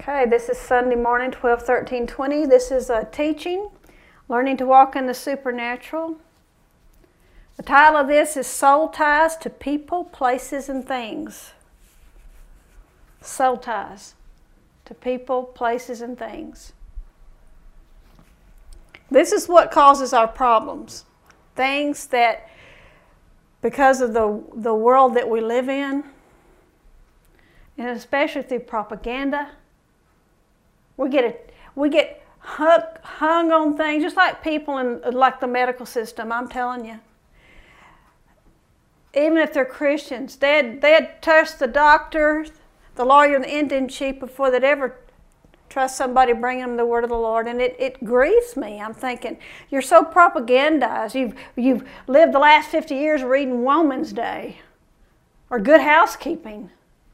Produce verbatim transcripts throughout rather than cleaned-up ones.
Okay, this is Sunday morning, twelve thirteen twenty. This is a teaching, Learning to Walk in the Supernatural. The title of this is Soul Ties to People, Places, and Things. Soul ties to people, places, and things. This is what causes our problems. Things that, because of the, the world that we live in, and especially through propaganda, we get a, we get hung, hung on things, just like people in like the medical system, I'm telling you. Even if they're Christians, they'd, they'd trust the doctor, the lawyer, and the Indian chief before they'd ever trust somebody bringing them the word of the Lord. And it, it grieves me. I'm thinking, you're so propagandized. You've, you've lived the last fifty years reading Woman's Day or Good Housekeeping.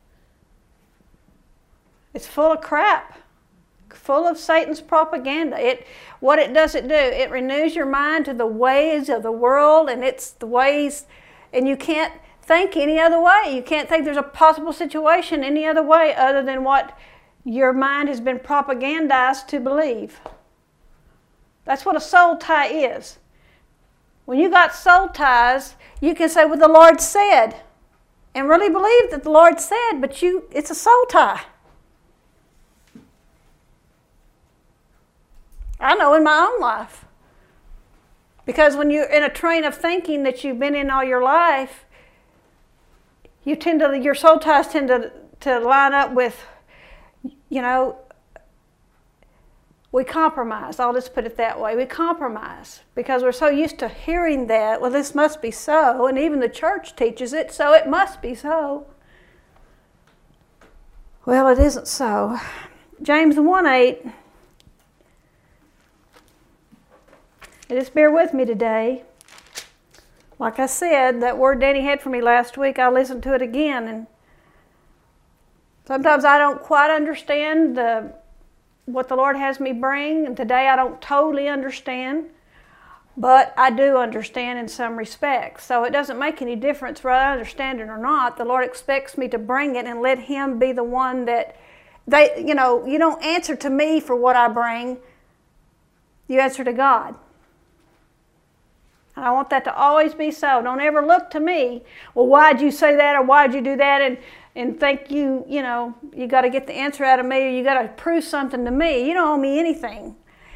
It's full of crap, full of Satan's propaganda. It, what it does it do? It renews your mind to the ways of the world, and it's the ways, and you can't think any other way. You can't think there's a possible situation any other way other than what your mind has been propagandized to believe. That's what a soul tie is. When you got soul ties, you can say what the Lord said and really believe that the Lord said, but you it's a soul tie. I know in my own life. Because when you're in a train of thinking that you've been in all your life, you tend to, your soul ties tend to, to line up with, you know, we compromise. I'll just put it that way. We compromise because we're so used to hearing that, well, this must be so, and even the church teaches it, so it must be so. Well, it isn't so. James one eight. Just bear with me today. Like I said, that word Danny had for me last week, I listened to it again, and sometimes I don't quite understand the, what the Lord has me bring, and today I don't totally understand, but I do understand in some respects. So it doesn't make any difference whether I understand it or not. The Lord expects me to bring it and let Him be the one that, they, you know, you don't answer to me for what I bring. You answer to God. And I want that to always be so. Don't ever look to me, well, why'd you say that or why'd you do that, and, and think you, you know, you got to get the answer out of me or you got to prove something to me. You don't owe me anything.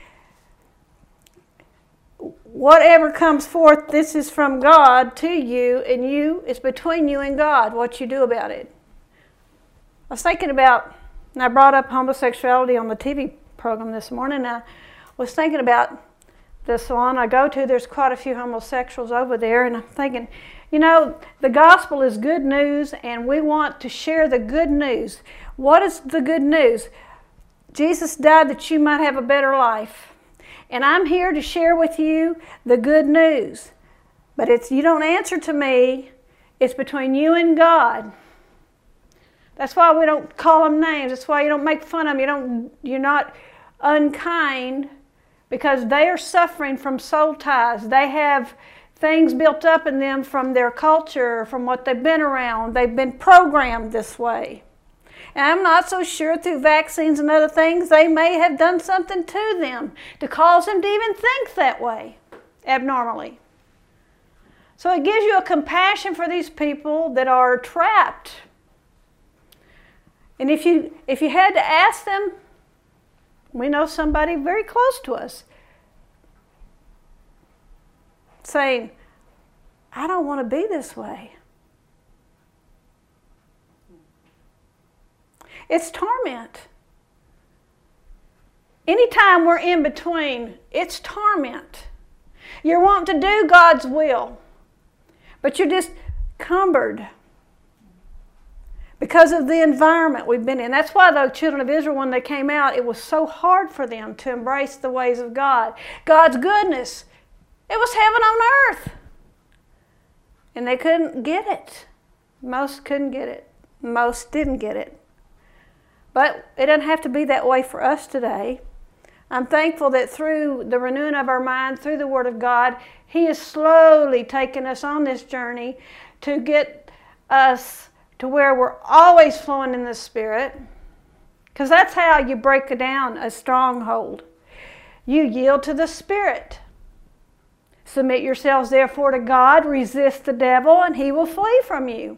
Whatever comes forth, this is from God to you, and you, it's between you and God what you do about it. I was thinking about, and I brought up homosexuality on the T V program this morning, and I was thinking about the salon I go to, there's quite a few homosexuals over there, and I'm thinking, you know, the gospel is good news, and we want to share the good news. What is the good news? Jesus died that you might have a better life. And I'm here to share with you the good news. But it's you don't answer to me. It's between you and God. That's why we don't call them names. That's why you don't make fun of them. You don't, you're not unkind, because they are suffering from soul ties. They have things built up in them from their culture, from what they've been around. They've been programmed this way. And I'm not so sure through vaccines and other things, they may have done something to them to cause them to even think that way, abnormally. So it gives you a compassion for these people that are trapped. And if you, if you had to ask them, we know somebody very close to us saying, I don't want to be this way. It's torment. Anytime we're in between, it's torment. You're wanting to do God's will, but you're just cumbered because of the environment we've been in. That's why the children of Israel, when they came out, it was so hard for them to embrace the ways of God. God's goodness. It was heaven on earth. And they couldn't get it. Most couldn't get it. Most didn't get it. But it doesn't have to be that way for us today. I'm thankful that through the renewing of our mind, through the Word of God, He is slowly taking us on this journey to get us to where we're always flowing in the Spirit, Because that's how you break down a stronghold. You yield to the Spirit. Submit yourselves therefore to God, resist the devil, and he will flee from you.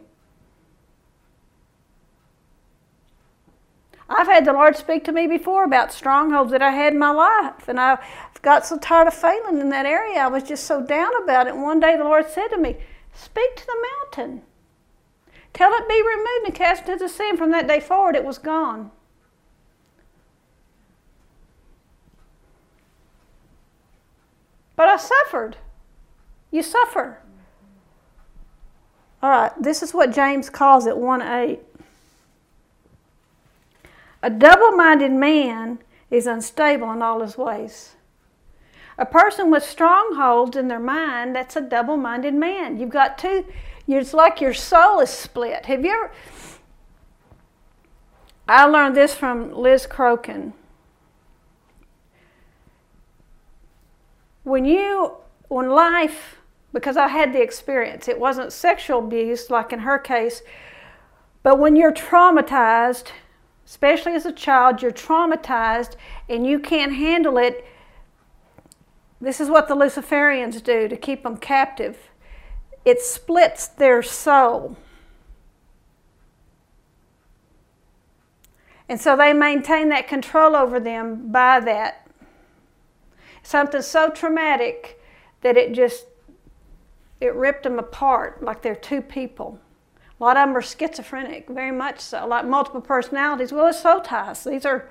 I've had the Lord speak to me before about strongholds that I had in my life, and I got so tired of failing in that area. I was just so down about it. And one day the Lord said to me, speak to the mountain. Tell it be removed and cast into the sea. And from that day forward, it was gone. But I suffered. You suffer. All right, this is what James calls it, one eight. A double-minded man is unstable in all his ways. A person with strongholds in their mind, that's a double-minded man. You've got two, it's like your soul is split. Have you ever, I learned this from Liz Crokin. When you, when life, because I had the experience, it wasn't sexual abuse like in her case, but when you're traumatized, especially as a child, you're traumatized and you can't handle it. This is what the Luciferians do to keep them captive. It splits their soul. And so they maintain that control over them by that. Something so traumatic that it just, it ripped them apart like they're two people. A lot of them are schizophrenic, very much so, like multiple personalities. Well, it's soul ties. These are,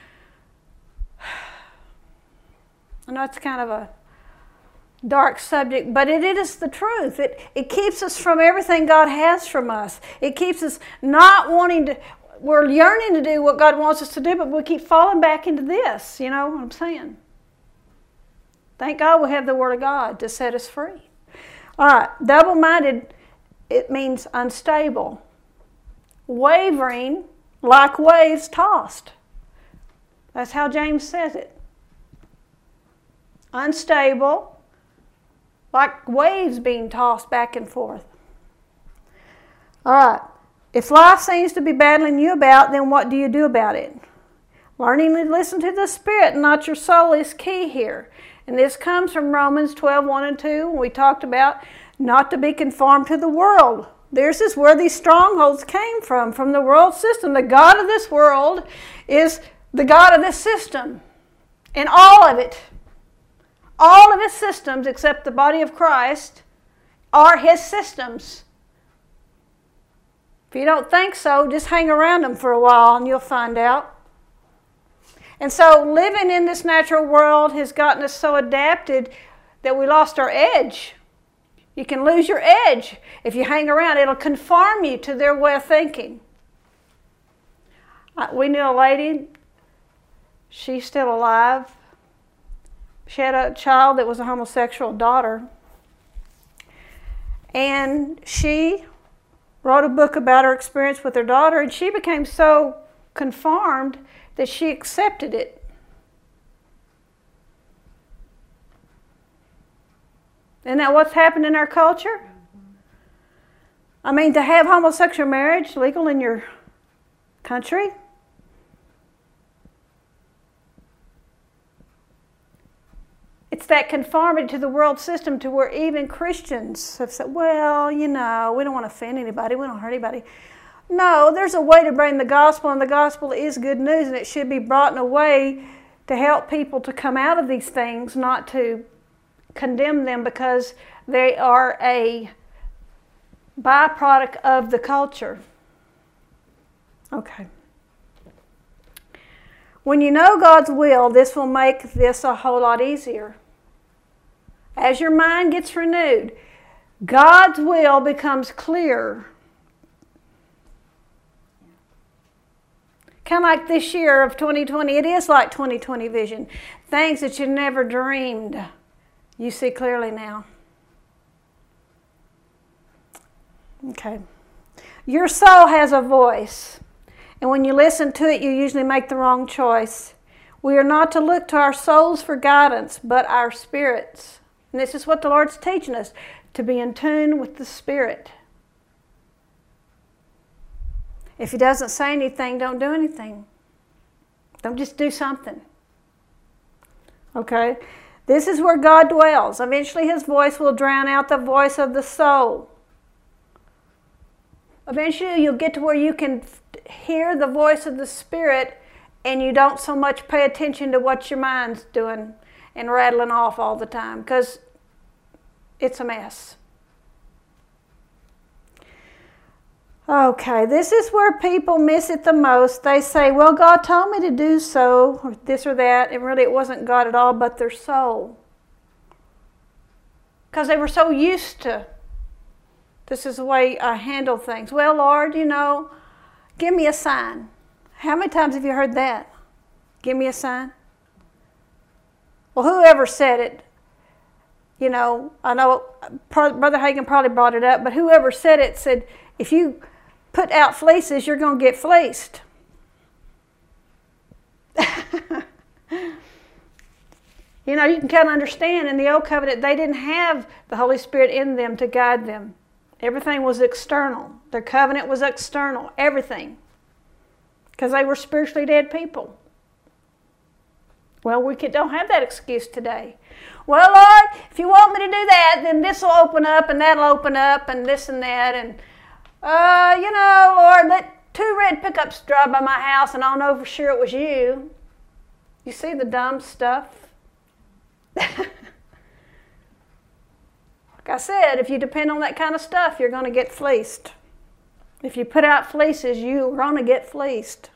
I know it's kind of a dark subject, but it is the truth. It, it keeps us from everything God has from us. It keeps us not wanting to, we're yearning to do what God wants us to do, but we keep falling back into this. You know what I'm saying? Thank God we have the Word of God to set us free. All right, double-minded, it means unstable. Wavering, like waves tossed. That's how James says it. Unstable, like waves being tossed back and forth. All right, if life seems to be battling you about, then what do you do about it? Learning to listen to the Spirit, not your soul, is key here. And this comes from Romans twelve, one and two, when we talked about not to be conformed to the world. This is where these strongholds came from, from the world system. The God of this world is the God of this system. And all of it, all of his systems except the body of Christ are his systems. If you don't think so, just hang around them for a while and you'll find out. And so living in this natural world has gotten us so adapted that we lost our edge. You can lose your edge. If you hang around, it'll conform you to their way of thinking. We knew a lady, she's still alive. She had a child that was a homosexual daughter. And she wrote a book about her experience with her daughter, and she became so conformed that she accepted it. Isn't that what's happened in our culture? I mean, to have homosexual marriage legal in your country? It's that conformity to the world system to where even Christians have said, well, you know, we don't want to offend anybody, we don't hurt anybody. No, there's a way to bring the gospel, and the gospel is good news, and it should be brought in a way to help people to come out of these things, not to condemn them because they are a byproduct of the culture. Okay. When you know God's will, this will make this a whole lot easier. As your mind gets renewed, God's will becomes clearer. Kind of like this year of twenty twenty, it is like twenty twenty vision. Things that you never dreamed, you see clearly now. Okay. Your soul has a voice, and when you listen to it, you usually make the wrong choice. We are not to look to our souls for guidance, but our spirits. And this is what the Lord's teaching us, to be in tune with the Spirit. If he doesn't say anything, don't do anything. Don't just do something. Okay? This is where God dwells. Eventually his voice will drown out the voice of the soul. Eventually you'll get to where you can hear the voice of the Spirit and you don't so much pay attention to what your mind's doing and rattling off all the time, because it's a mess. Okay, this is where people miss it the most. They say, well, God told me to do so, or this or that, and really it wasn't God at all, but their soul. Because they were so used to, this is the way I handle things. Well, Lord, you know, give me a sign. How many times have you heard that? Give me a sign. Well, whoever said it, you know, I know Brother Hagin probably brought it up, but whoever said it said, if you put out fleeces, you're going to get fleeced. You know, you can kind of understand in the Old Covenant, they didn't have the Holy Spirit in them to guide them. Everything was external. Their covenant was external, everything. Because they were spiritually dead people. Well, we don't have that excuse today. Well, Lord, if you want me to do that, then this will open up and that'll open up and this and that. And, uh, you know, Lord, let two red pickups drive by my house and I'll know for sure it was you. You see the dumb stuff? Like I said, if you depend on that kind of stuff, you're going to get fleeced. If you put out fleeces, you're going to get fleeced.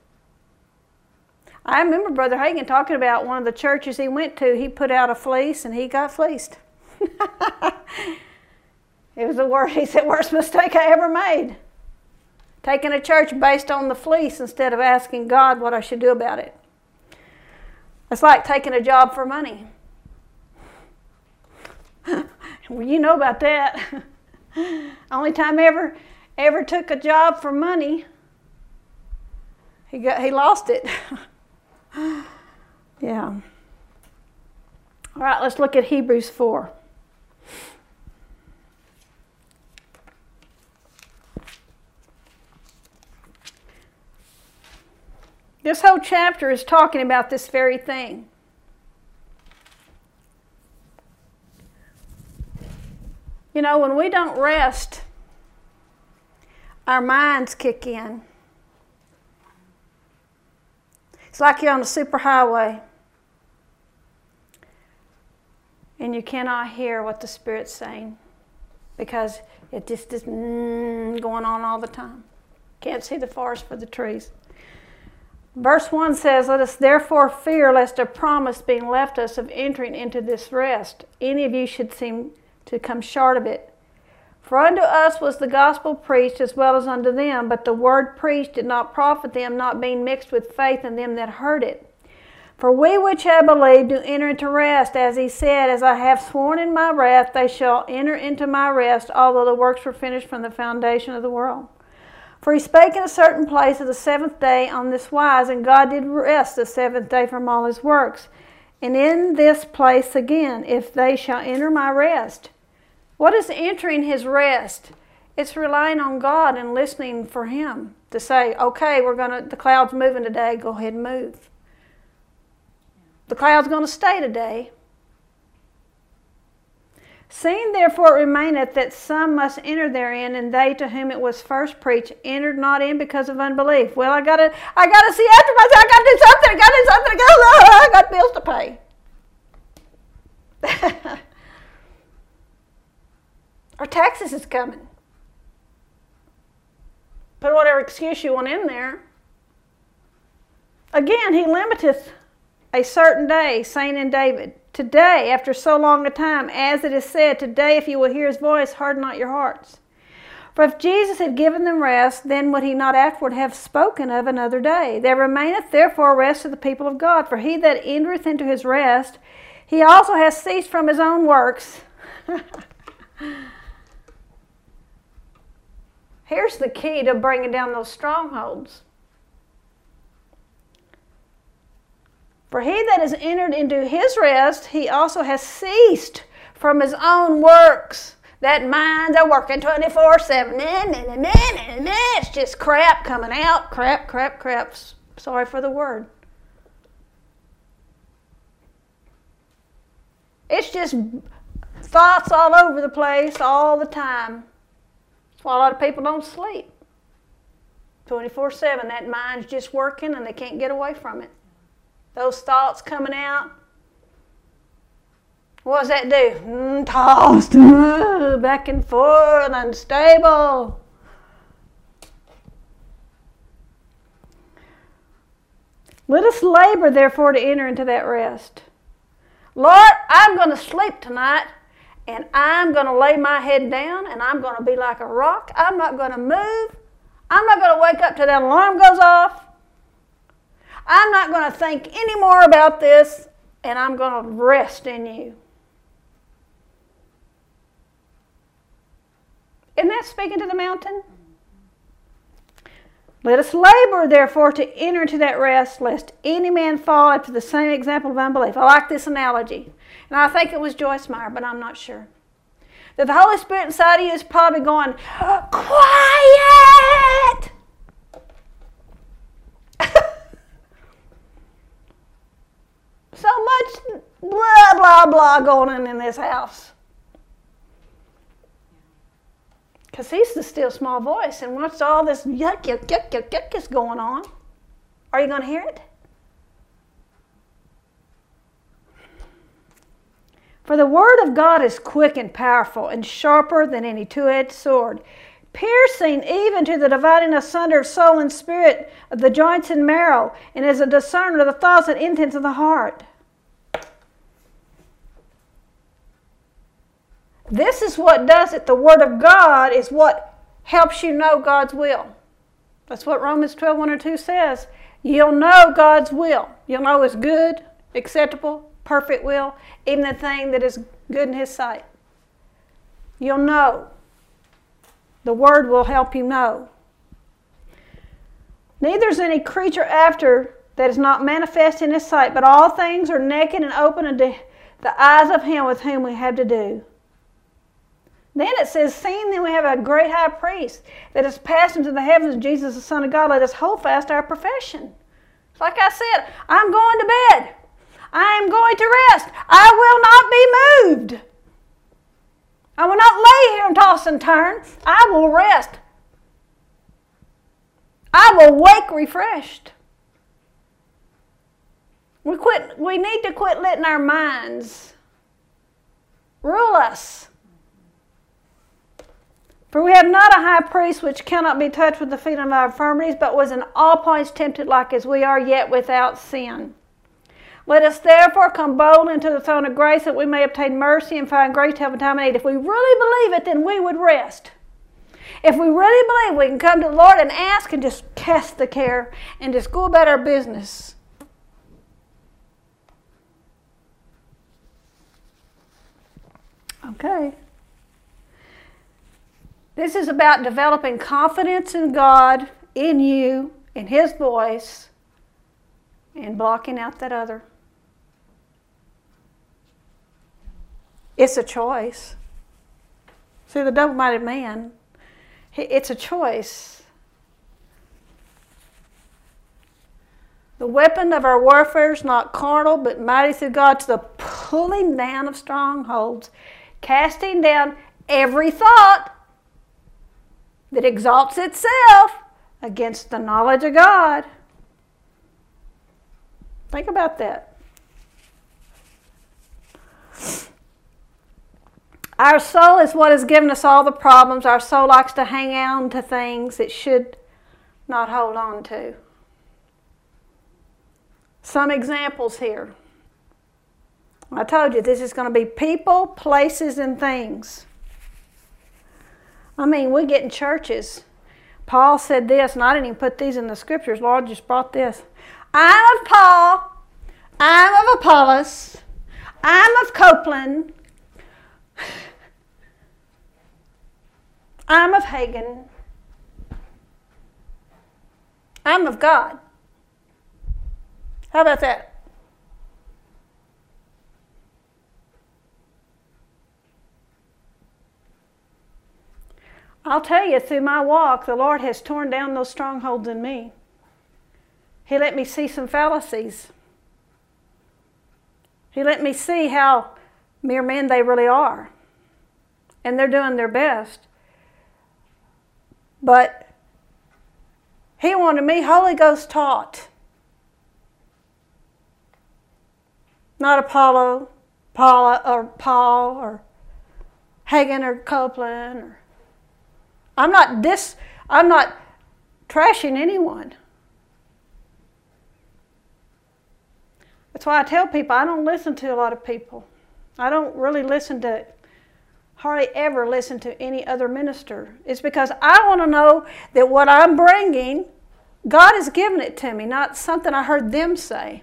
I remember Brother Hagin talking about one of the churches he went to. He put out a fleece and he got fleeced. It was the worst, he said, worst mistake I ever made. Taking a church based on the fleece instead of asking God what I should do about it. It's like taking a job for money. Well, you know about that. Only time I ever, ever took a job for money, he got he lost it. Yeah. All right, let's look at Hebrews four. This whole chapter is talking about this very thing. You know, when we don't rest, our minds kick in. It's like you're on a superhighway and you cannot hear what the Spirit's saying because it just is mm, going on all the time. Can't see the forest for the trees. Verse one says, let us therefore fear lest a promise being left us of entering into this rest, any of you should seem to come short of it. For unto us was the gospel preached as well as unto them, but the word preached did not profit them, not being mixed with faith in them that heard it. For we which have believed do enter into rest, as he said, as I have sworn in my wrath, they shall enter into my rest, although the works were finished from the foundation of the world. For he spake in a certain place of the seventh day on this wise, and God did rest the seventh day from all his works. And in this place again, if they shall enter my rest. What is entering his rest? It's relying on God and listening for him to say, okay, we're gonna the cloud's moving today, go ahead and move. The cloud's gonna stay today. Seeing therefore it remaineth that some must enter therein, and they to whom it was first preached entered not in because of unbelief. Well, I gotta I gotta see after myself, I gotta do something, I gotta do something, I gotta, I got bills to pay. Our taxes is coming. Put whatever excuse you want in there. Again, he limiteth a certain day, saying in David, today, after so long a time, as it is said, today if you will hear his voice, harden not your hearts. For if Jesus had given them rest, then would he not afterward have spoken of another day? There remaineth therefore rest to the people of God. For he that entereth into his rest, he also has ceased from his own works. Here's the key to bringing down those strongholds. For he that has entered into his rest, he also has ceased from his own works. That mind's a working twenty-four seven. It's just crap coming out. Crap, crap, crap. Sorry for the word. it's just thoughts all over the place all the time. That's why a lot of people don't sleep. twenty-four seven, that mind's just working and they can't get away from it. Those thoughts coming out. What does that do? Mm, tossed, back and forth, unstable. Let us labor, therefore, to enter into that rest. Lord, I'm going to sleep tonight, and I'm going to lay my head down, and I'm going to be like a rock. I'm not going to move. I'm not going to wake up till that alarm goes off. I'm not going to think any more about this, and I'm going to rest in you. Isn't that speaking to the mountain? Let us labor, therefore, to enter into that rest, lest any man fall after the same example of unbelief. I like this analogy. And I think it was Joyce Meyer, but I'm not sure. That the Holy Spirit inside of you is probably going, quiet! So much blah, blah, blah going on in this house. Because he's the still small voice, and what's all this yuck, yuck, yuck, yuck, yuck is going on? Are you going to hear it? For the word of God is quick and powerful and sharper than any two-edged sword, piercing even to the dividing asunder of soul and spirit, of the joints and marrow, and is a discerner of the thoughts and intents of the heart. This is what does it. The Word of God is what helps you know God's will. That's what Romans twelve, one and two says. You'll know God's will. You'll know His good, acceptable, perfect will, even the thing that is good in His sight. You'll know. The Word will help you know. Neither is any creature after that is not manifest in His sight, but all things are naked and open unto the eyes of Him with whom we have to do. Then it says, seeing then we have a great high priest that has passed into the heavens, Jesus the Son of God, let us hold fast our profession. Like I said, I'm going to bed. I am going to rest. I will not be moved. I will not lay here and toss and turn. I will rest. I will wake refreshed. We quit. We need to quit letting our minds rule us. For we have not a high priest which cannot be touched with the feeling of our infirmities, but was in all points tempted like as we are, yet without sin. Let us therefore come boldly into the throne of grace, that we may obtain mercy and find grace to help in time of need. If we really believe it, then we would rest. If we really believe we can come to the Lord and ask and just cast the care and just go about our business. Okay. This is about developing confidence in God, in you, in His voice, and blocking out that other. It's a choice. See, the double-minded man, it's a choice. The weapon of our warfare is not carnal, but mighty through God to the pulling down of strongholds, casting down every thought that exalts itself against the knowledge of God. Think about that. Our soul is what has given us all the problems. Our soul likes to hang on to things it should not hold on to. Some examples here. I told you this is going to be people, places, and things. I mean, we get in churches. Paul said this, and I didn't even put these in the scriptures. Lord just brought this. I'm of Paul. I'm of Apollos. I'm of Copeland. I'm of Hagen. I'm of God. How about that? I'll tell you, through my walk, the Lord has torn down those strongholds in me. He let me see some fallacies. He let me see how mere men they really are. And they're doing their best. But he wanted me Holy Ghost taught. Not Apollo, Paula, or Paul, or Hagen, or Copeland. Or, I'm not dis, I'm not trashing anyone. That's why I tell people I don't listen to a lot of people. I don't really listen to, hardly ever listen to any other minister. It's because I want to know that what I'm bringing, God has given it to me, not something I heard them say.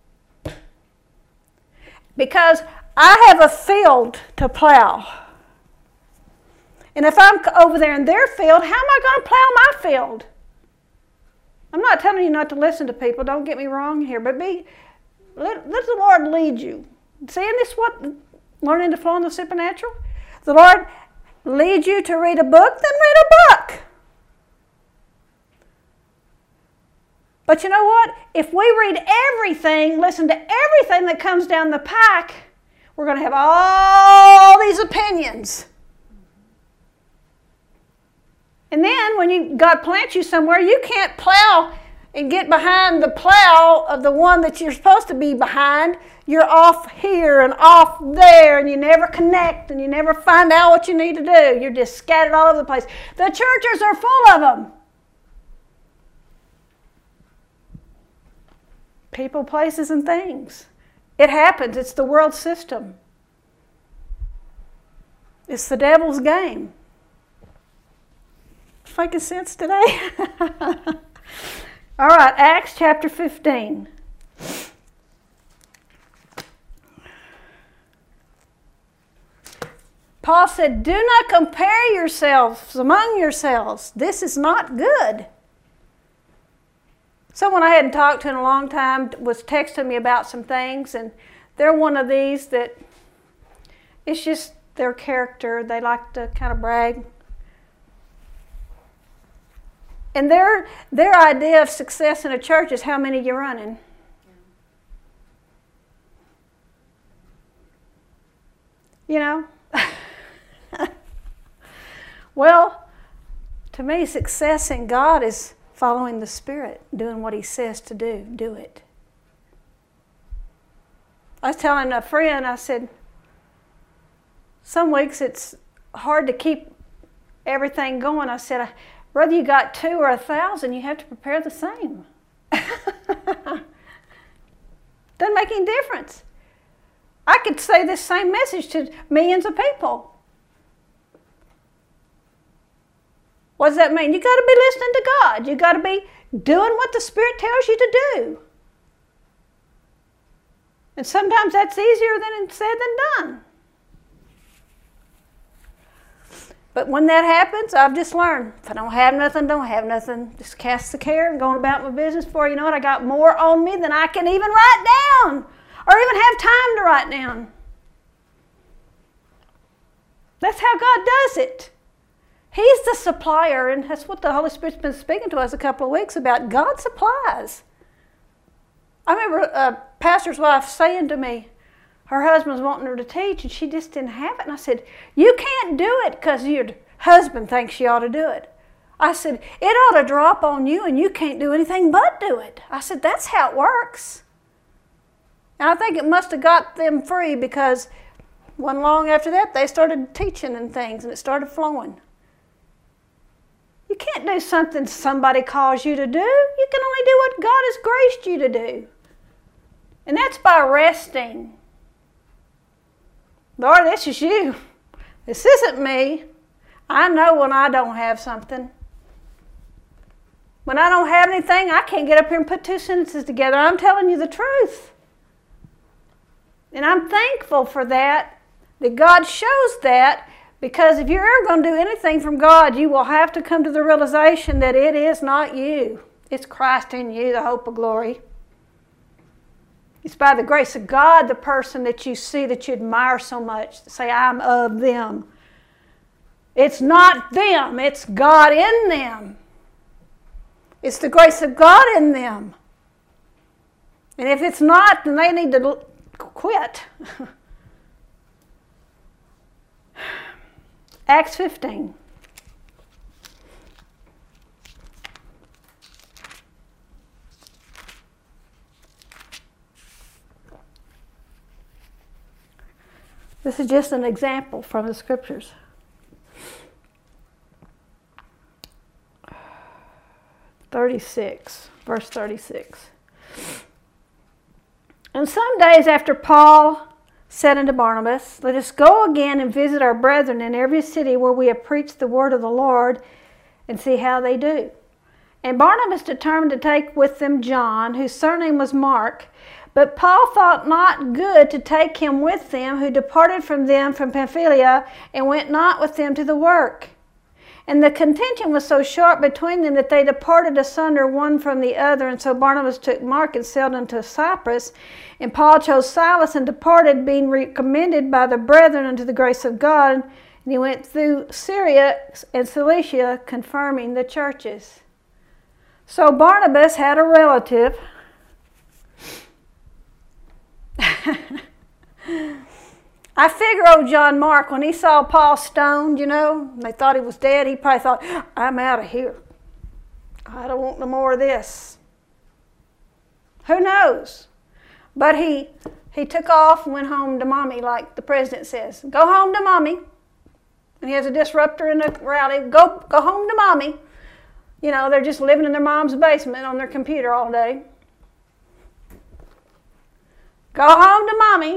Because I have a field to plow. And if I'm over there in their field, how am I going to plow my field? I'm not telling you not to listen to people, don't get me wrong here, but be, let, let the Lord lead you. See, isn't this what learning to flow in the supernatural? The Lord leads you to read a book, then read a book. But you know what? If we read everything, listen to everything that comes down the pike, we're going to have all these opinions. And then when you, God plants you somewhere, you can't plow and get behind the plow of the one that you're supposed to be behind. You're off here and off there, and you never connect, and you never find out what you need to do. You're just scattered all over the place. The churches are full of them. People, places, and things. It happens. It's the world system. It's the devil's game. Making sense today? All right, Acts chapter fifteen. Paul said, do not compare yourselves among yourselves. This is not good. Someone I hadn't talked to in a long time was texting me about some things, and they're one of these that it's just their character. They like to kind of brag. And their, their idea of success in a church is how many you're running. You know? Well, to me, success in God is following the Spirit, doing what He says to do. Do it. I was telling a friend, I said, some weeks it's hard to keep everything going. I said, whether you got two or a thousand, you have to prepare the same. Doesn't make any difference. I could say this same message to millions of people. What does that mean? You got to be listening to God. You got to be doing what the Spirit tells you to do. And sometimes that's easier than said than done. But when that happens, I've just learned, if I don't have nothing, don't have nothing. Just cast the care and going about my business. Before you know it, I got more on me than I can even write down or even have time to write down. That's how God does it. He's the supplier, and that's what the Holy Spirit's been speaking to us a couple of weeks about. God supplies. I remember a pastor's wife saying to me, her husband's wanting her to teach, and she just didn't have it. And I said, you can't do it because your husband thinks you ought to do it. I said, it ought to drop on you, and you can't do anything but do it. I said, that's how it works. And I think it must have got them free, because wasn't long after that, they started teaching and things, and it started flowing. You can't do something somebody calls you to do. You can only do what God has graced you to do. And that's by resting. Lord, this is you. This isn't me. I know when I don't have something. When I don't have anything, I can't get up here and put two sentences together. I'm telling you the truth. And I'm thankful for that, that God shows that, because if you're ever going to do anything from God, you will have to come to the realization that it is not you. It's Christ in you, the hope of glory. It's by the grace of God, the person that you see that you admire so much, say, I'm of them. It's not them, it's God in them. It's the grace of God in them. And if it's not, then they need to quit. Acts fifteen. This is just an example from the scriptures. thirty-six, verse thirty-six. And some days after Paul said unto Barnabas, Let us go again and visit our brethren in every city where we have preached the word of the Lord, and see how they do. And Barnabas determined to take with them John, whose surname was Mark. But Paul thought not good to take him with them, who departed from them from Pamphylia, and went not with them to the work. And the contention was so sharp between them that they departed asunder one from the other. And so Barnabas took Mark and sailed unto Cyprus. And Paul chose Silas and departed, being recommended by the brethren unto the grace of God. And he went through Syria and Cilicia, confirming the churches. So Barnabas had a relative. I figure old John Mark, when he saw Paul stoned, you know, and they thought he was dead, he probably thought, I'm out of here. I don't want no more of this. Who knows? But he he took off and went home to mommy, like the president says. Go home to mommy. And he has a disruptor in the rally. Go, go home to mommy. You know, they're just living in their mom's basement on their computer all day. Go home to mommy.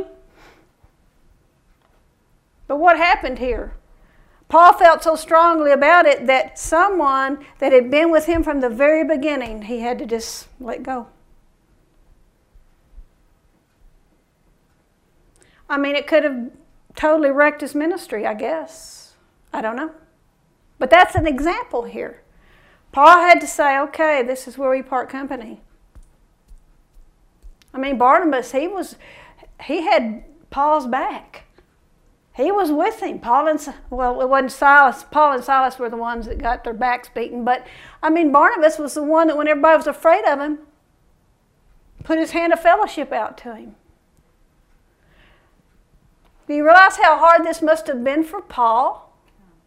But what happened here? Paul felt so strongly about it that someone that had been with him from the very beginning, he had to just let go. I mean, it could have totally wrecked his ministry, I guess. I don't know. But that's an example here. Paul had to say, okay, this is where we part company. I mean, Barnabas, he was, he had Paul's back. He was with him. Paul and, well, it wasn't Silas. Paul and Silas were the ones that got their backs beaten. But, I mean, Barnabas was the one that when everybody was afraid of him, put his hand of fellowship out to him. Do you realize how hard this must have been for Paul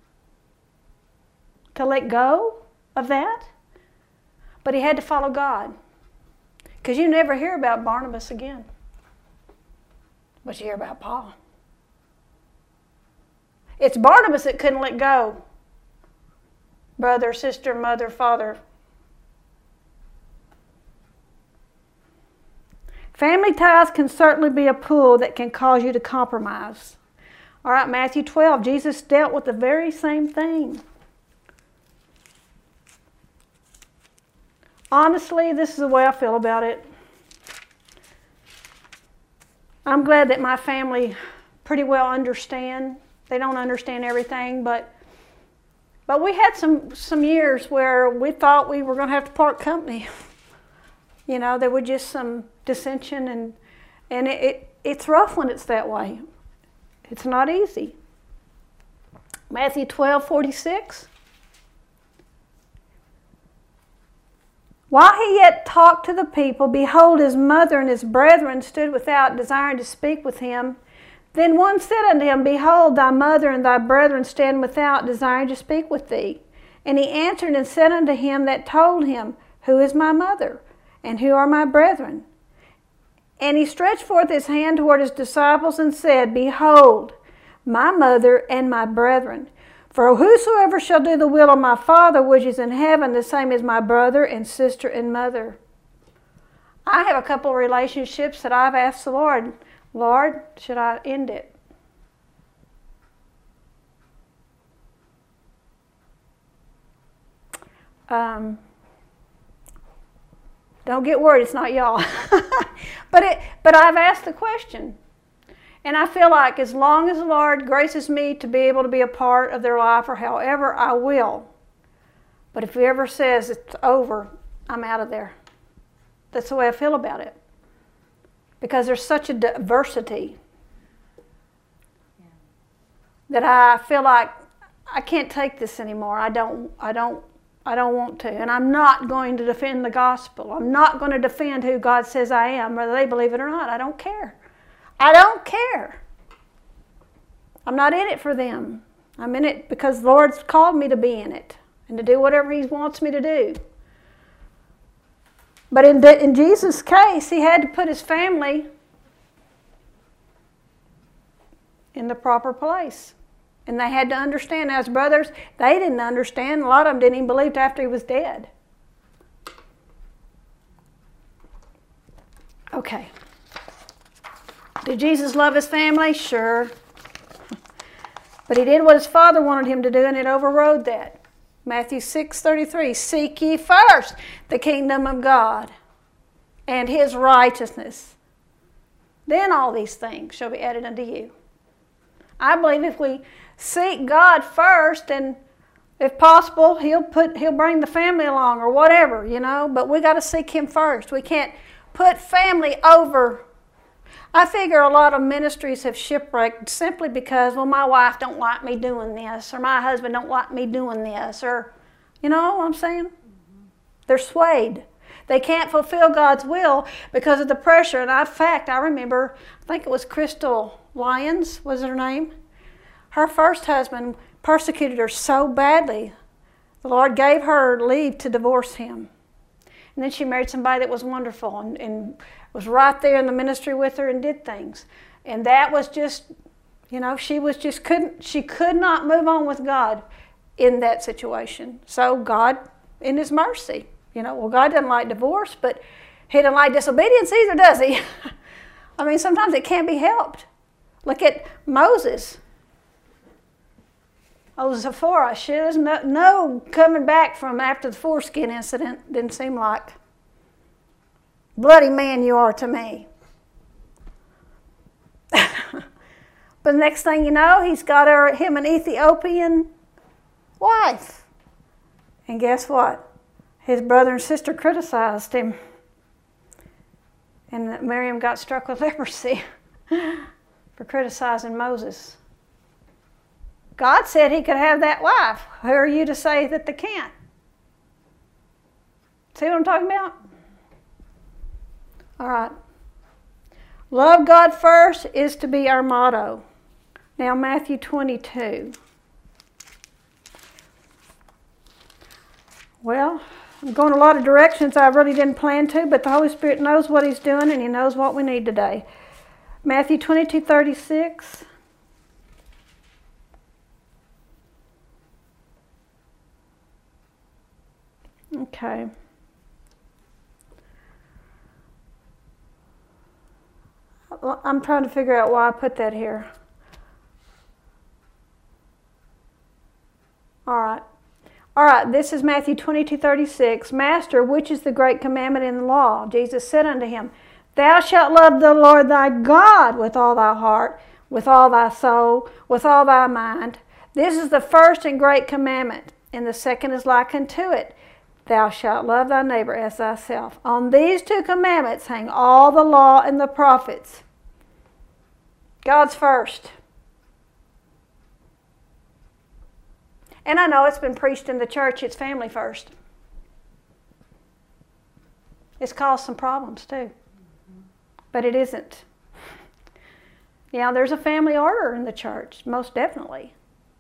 to let go of that? But he had to follow God. Because you never hear about Barnabas again. But you hear about Paul. It's Barnabas that couldn't let go. Brother, sister, mother, father. Family ties can certainly be a pull that can cause you to compromise. All right, Matthew twelve, Jesus dealt with the very same thing. Honestly, this is the way I feel about it. I'm glad that my family pretty well understand. They don't understand everything, but but we had some, some years where we thought we were going to have to part company. You know, there was just some dissension, and and it, it it's rough when it's that way. It's not easy. Matthew twelve forty-six. While he yet talked to the people, behold, his mother and his brethren stood without, desiring to speak with him. Then one said unto him, Behold, thy mother and thy brethren stand without, desiring to speak with thee. And he answered and said unto him that told him, Who is my mother, and who are my brethren? And he stretched forth his hand toward his disciples and said, Behold, my mother and my brethren. For whosoever shall do the will of my Father which is in heaven, the same is my brother and sister and mother. I have a couple of relationships that I've asked the Lord, Lord, should I end it? Um, don't get worried, it's not y'all. but it, but I've asked the question. And I feel like as long as the Lord graces me to be able to be a part of their life or however, I will. But if He ever says it's over, I'm out of there. That's the way I feel about it. Because there's such a diversity yeah. that I feel like I can't take this anymore. I don't, I don't, I don't want to. And I'm not going to defend the gospel. I'm not going to defend who God says I am, whether they believe it or not. I don't care. I don't care. I'm not in it for them. I'm in it because the Lord's called me to be in it and to do whatever He wants me to do. But in, in Jesus' case, He had to put His family in the proper place. And they had to understand. Now, His brothers, they didn't understand. A lot of them didn't even believe after He was dead. Okay. Did Jesus love His family? Sure. But He did what His Father wanted Him to do, and it overrode that. Matthew six thirty-three, seek ye first the kingdom of God and His righteousness. Then all these things shall be added unto you. I believe if we seek God first, and if possible, He'll put He'll bring the family along or whatever, you know. But we got to seek Him first. We can't put family over. I figure a lot of ministries have shipwrecked simply because, well, my wife don't like me doing this, or my husband don't like me doing this, or, you know what I'm saying? Mm-hmm. They're swayed. They can't fulfill God's will because of the pressure. And in fact, I remember, I think it was Crystal Lyons was her name. Her first husband persecuted her so badly, the Lord gave her leave to divorce him. And then she married somebody that was wonderful and, and was right there in the ministry with her and did things. And that was just, you know, she was just couldn't, she could not move on with God in that situation. So God, in His mercy, you know, well, God doesn't like divorce, but He doesn't like disobedience either, does He? I mean, sometimes it can't be helped. Look at Moses. Oh, Zipporah, she was no, no coming back from after the foreskin incident. Didn't seem like. Bloody man you are to me. But the next thing you know, he's got her, him an Ethiopian wife. And guess what? His brother and sister criticized him. And Miriam got struck with leprosy for criticizing Moses. God said He could have that wife. Who are you to say that they can't? See what I'm talking about? All right. Love God first is to be our motto. Now, Matthew twenty-two. Well, I'm going a lot of directions I really didn't plan to, but the Holy Spirit knows what He's doing, and He knows what we need today. Matthew twenty-two thirty-six. Okay. I'm trying to figure out why I put that here. All right. All right, this is Matthew twenty-two thirty-six. Master, which is the great commandment in the law? Jesus said unto him, Thou shalt love the Lord thy God with all thy heart, with all thy soul, with all thy mind. This is the first and great commandment, and the second is like unto it. Thou shalt love thy neighbor as thyself. On these two commandments hang all the law and the prophets. God's first. And I know it's been preached in the church, it's family first. It's caused some problems too. But it isn't. Yeah, there's a family order in the church, most definitely.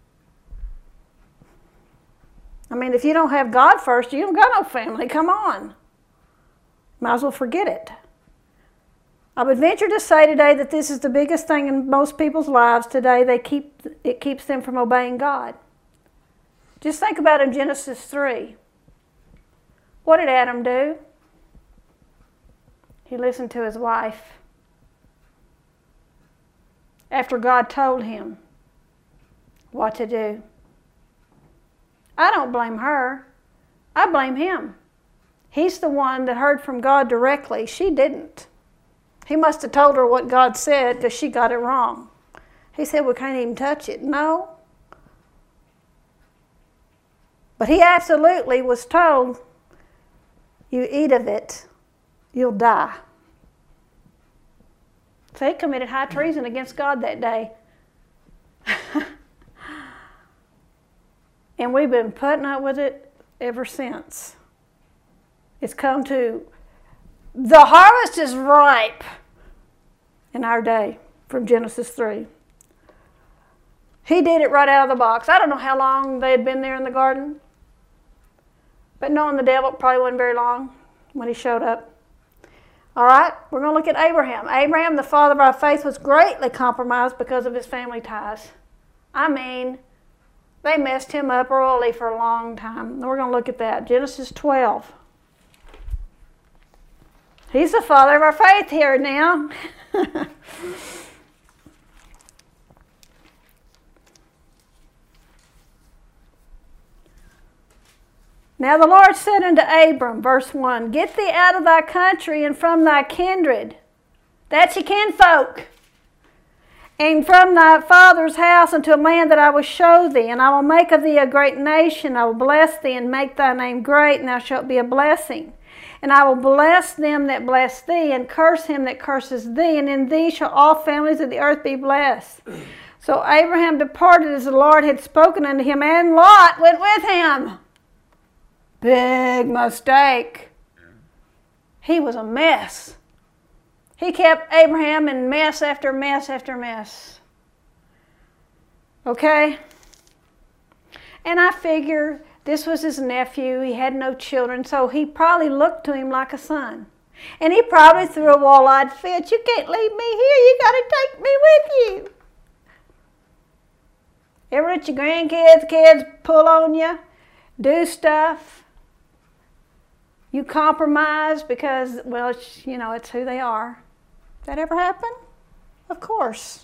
I mean, if you don't have God first, you don't got no family. Come on. Might as well forget it. I would venture to say today that this is the biggest thing in most people's lives today. They keep it keeps them from obeying God. Just think about in Genesis three. What did Adam do? He listened to his wife after God told him what to do. I don't blame her. I blame him. He's the one that heard from God directly. She didn't. He must have told her what God said because she got it wrong. He said, we can't even touch it. No. But he absolutely was told, you eat of it, you'll die. So he committed high treason against God that day. And we've been putting up with it ever since. It's come to, the harvest is ripe in our day from Genesis three. He did it right out of the box. I don't know how long they had been there in the garden, but knowing the devil, it probably wasn't very long when he showed up. All right, we're going to look at Abraham. Abraham, the father of our faith, was greatly compromised because of his family ties. I mean, they messed him up royally for a long time. We're going to look at that. Genesis twelve. He's the father of our faith here now. Now the Lord said unto Abram, verse one, Get thee out of thy country and from thy kindred. That's your kinfolk. And from thy father's house unto a land that I will show thee. And I will make of thee a great nation. I will bless thee and make thy name great, and thou shalt be a blessing. And I will bless them that bless thee, and curse him that curses thee. And in thee shall all families of the earth be blessed. So Abraham departed as the Lord had spoken unto him, and Lot went with him. Big mistake. He was a mess. He kept Abraham in mess after mess after mess. Okay? And I figure this was his nephew. He had no children, so he probably looked to him like a son. And he probably threw a wall-eyed fit. You can't leave me here. You got to take me with you. Ever let your grandkids, kids pull on you, do stuff? You compromise because, well, it's, you know, it's who they are. That ever happen? Of course.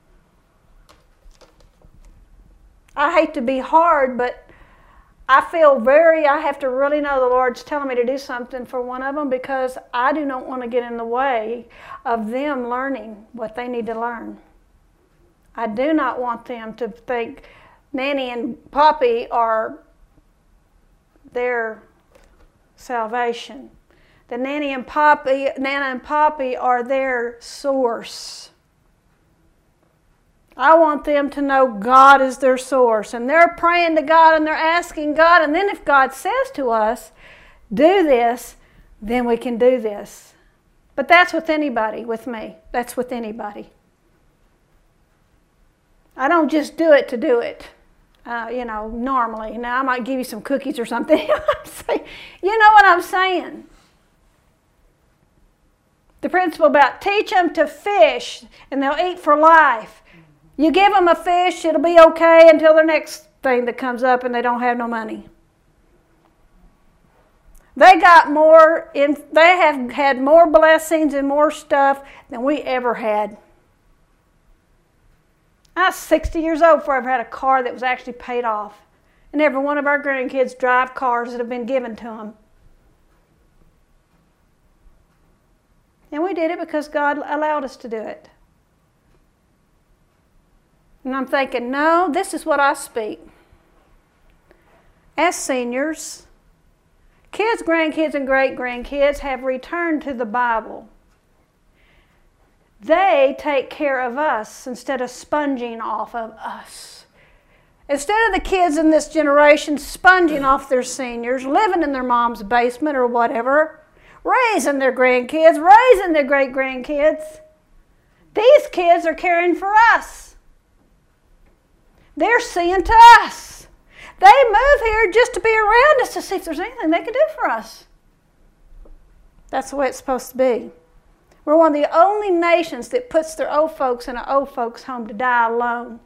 I hate to be hard, but I feel very, I have to really know the Lord's telling me to do something for one of them, because I do not want to get in the way of them learning what they need to learn. I do not want them to think Nanny and Poppy are their salvation. The Nanny and Poppy, Nana and Poppy are their source. I want them to know God is their source. And they're praying to God and they're asking God. And then if God says to us, do this, then we can do this. But that's with anybody, with me. That's with anybody. I don't just do it to do it. Uh, you know, normally. Now, I might give you some cookies or something. You know what I'm saying? The principle about teach them to fish and they'll eat for life. You give them a fish, it'll be okay until the next thing that comes up and they don't have no money. They got more, in, they have had more blessings and more stuff than we ever had. I was sixty years old before I ever had a car that was actually paid off. And every one of our grandkids drive cars that have been given to them. And we did it because God allowed us to do it. And I'm thinking, no, this is what I speak. As seniors, kids, grandkids, and great-grandkids have returned to the Bible. They take care of us instead of sponging off of us. Instead of the kids in this generation sponging off their seniors, living in their mom's basement or whatever, raising their grandkids, raising their great-grandkids, these kids are caring for us. They're seeing to us. They move here just to be around us to see if there's anything they can do for us. That's the way it's supposed to be. We're one of the only nations that puts their old folks in an old folks' home to die alone.